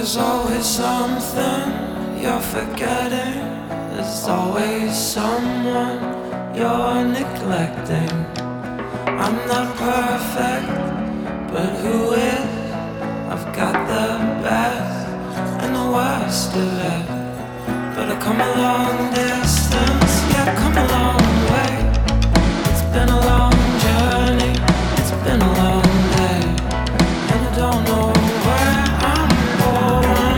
There's always something you're forgetting. There's always someone you're neglecting. I'm not perfect, but who is? I've got the best and the worst of it. But I come a long distance, yeah, I've come a long way. It's been a long journey, it's been a long day, and I don't know where I'm going.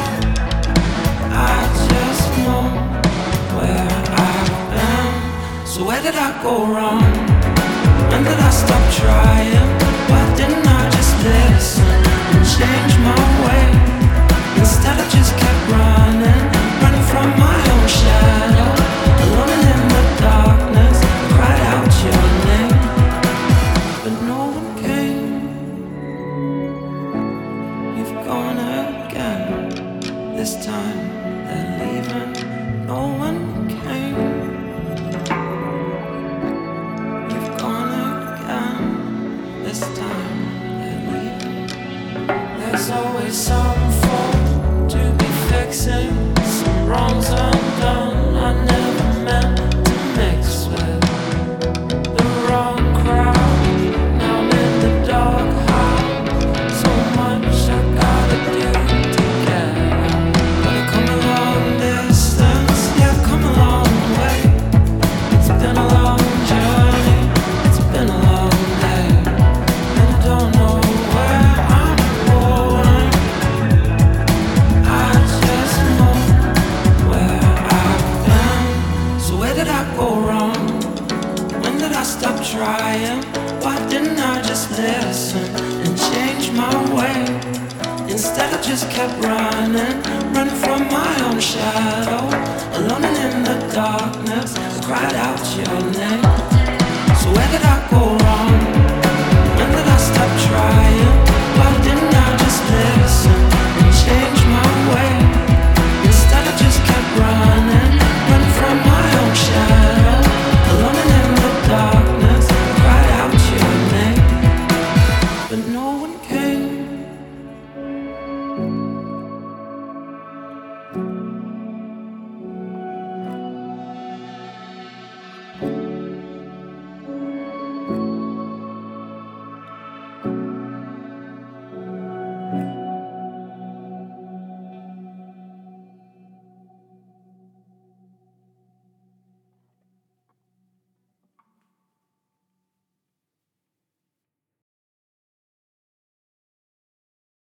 I just know where I've been. So where did I go wrong? When did I stop trying? Why didn't I just listen and change my way? Instead I just kept running from my own shadow, alone in the darkness. I cried out your name, but no one came. You've gone again. This time they're leaving. No one came. You've gone again. This time they're leaving. There's always some fault to be fixing. Wrongs undone, I never meant to mix with the wrong crowd. Now I'm in the dark house. So much I gotta do to get out. But I've come a long distance, yeah, I've come a long way. It's been a long journey, it's been a long day, and I don't know where I'm going. I just know where did I go wrong? When did I stop trying? Why didn't I just listen and change my way? Instead I just kept running from my own shadow, alone in the darkness. I cried out your name. So where did I go